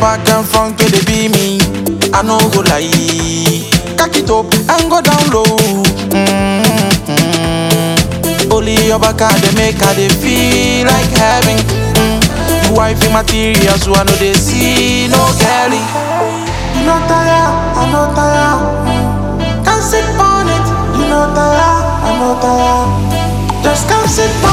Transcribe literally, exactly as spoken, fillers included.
back and front to the be me. I know go lie. Cock it up and go down low. Mm-hmm. Only your back they make her they feel like having. Mm. You wifey material, so I know they see no girlie. You know tired, I know tired. Can't sit on it. You know tired, I know tired. Just can't sit on it.